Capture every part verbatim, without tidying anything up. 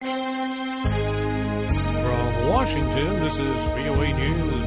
From Washington, this is V O A News.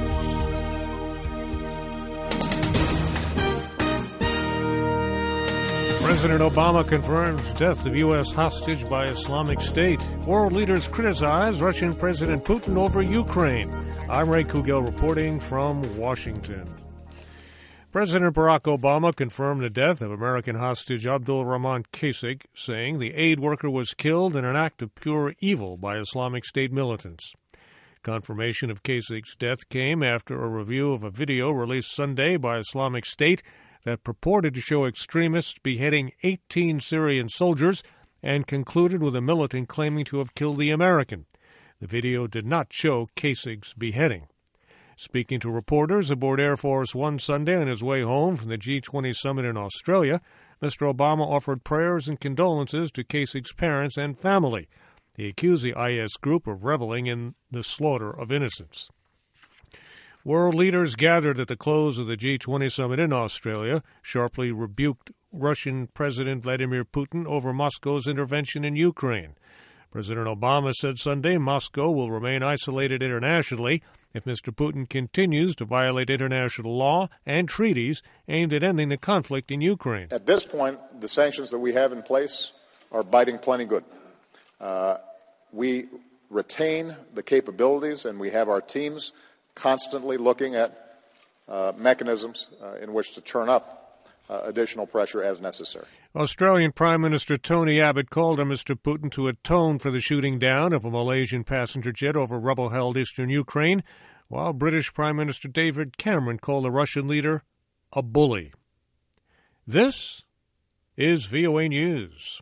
President Obama confirms death of U S hostage by Islamic State. World leaders criticize Russian President Putin over Ukraine. I'm Ray Kugel reporting from Washington. President Barack Obama confirmed the death of American hostage Abdul Rahman Kasich, saying the aid worker was killed in an act of pure evil by Islamic State militants. Confirmation of Kasich's death came after a review of a video released Sunday by Islamic State that purported to show extremists beheading eighteen Syrian soldiers and concluded with a militant claiming to have killed the American. The video did not show Kasich's beheading. Speaking to reporters aboard Air Force One Sunday on his way home from the G twenty summit in Australia, Mister Obama offered prayers and condolences to Kasich's parents and family. He accused the I S group of reveling in the slaughter of innocents. World leaders gathered at the close of the G twenty summit in Australia sharply rebuked Russian President Vladimir Putin over Moscow's intervention in Ukraine. President Obama said Sunday Moscow will remain isolated internationally if Mister Putin continues to violate international law and treaties aimed at ending the conflict in Ukraine. At this point, the sanctions that we have in place are biting plenty good. Uh, we retain the capabilities, and we have our teams constantly looking at uh, mechanisms uh, in which to turn up uh, additional pressure as necessary. Australian Prime Minister Tony Abbott called on Mister Putin to atone for the shooting down of a Malaysian passenger jet over rebel-held eastern Ukraine, while British Prime Minister David Cameron called the Russian leader a bully. This is V O A News.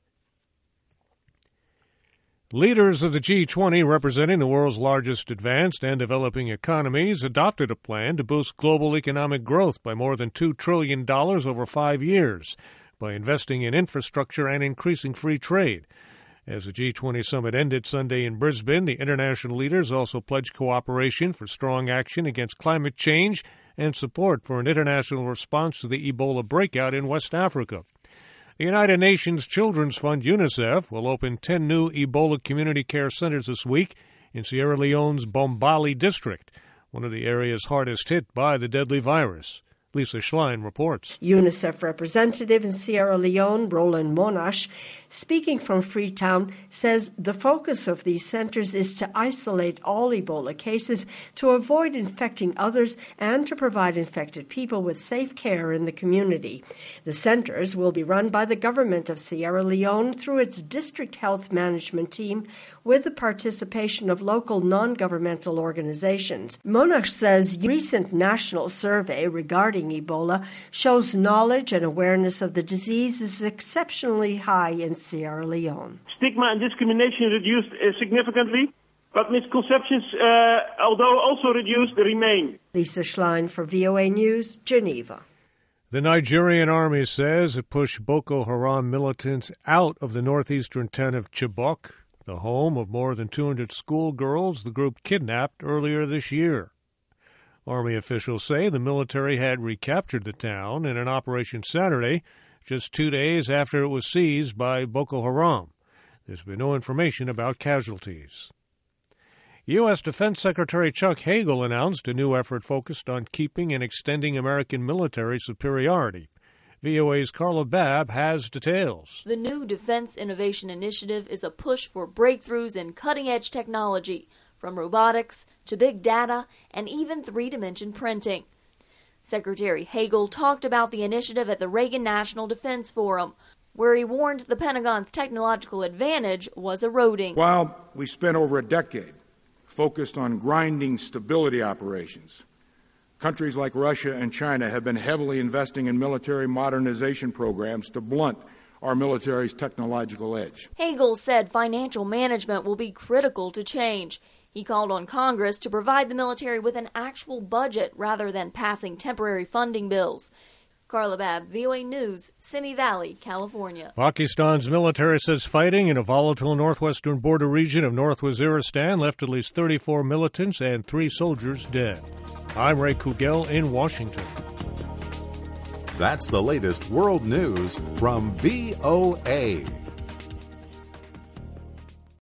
Leaders of the G twenty, representing the world's largest advanced and developing economies, adopted a plan to boost global economic growth by more than two trillion dollars over five years by investing in infrastructure and increasing free trade. As the G twenty summit ended Sunday in Brisbane, the international leaders also pledged cooperation for strong action against climate change and support for an international response to the Ebola breakout in West Africa. The United Nations Children's Fund, UNICEF, will open ten new Ebola community care centers this week in Sierra Leone's Bombali district, one of the areas hardest hit by the deadly virus. Lisa Schlein reports. UNICEF representative in Sierra Leone, Roland Monash, speaking from Freetown, says the focus of these centers is to isolate all Ebola cases, to avoid infecting others, and to provide infected people with safe care in the community. The centers will be run by the government of Sierra Leone through its district health management team, with the participation of local non-governmental organizations. Monash says recent national survey regarding Ebola shows knowledge and awareness of the disease is exceptionally high in Sierra Leone. Stigma and discrimination reduced uh, significantly, but misconceptions, uh, although also reduced, remain. Lisa Schlein for V O A News, Geneva. The Nigerian army says it pushed Boko Haram militants out of the northeastern town of Chibok, the home of more than two hundred schoolgirls the group kidnapped earlier this year. Army officials say the military had recaptured the town in an operation Saturday, just two days after it was seized by Boko Haram. There's been no information about casualties. U S. Defense Secretary Chuck Hagel announced a new effort focused on keeping and extending American military superiority. V O A's Carla Babb has details. The new Defense Innovation Initiative is a push for breakthroughs in cutting-edge technology, from robotics to big data and even three-dimension printing. Secretary Hagel talked about the initiative at the Reagan National Defense Forum, where he warned the Pentagon's technological advantage was eroding. While we spent over a decade focused on grinding stability operations, countries like Russia and China have been heavily investing in military modernization programs to blunt our military's technological edge. Hagel said financial management will be critical to change. He called on Congress to provide the military with an actual budget rather than passing temporary funding bills. Carla Babb, V O A News, Simi Valley, California. Pakistan's military says fighting in a volatile northwestern border region of North Waziristan left at least thirty-four militants and three soldiers dead. I'm Ray Kugel in Washington. That's the latest world news from V O A.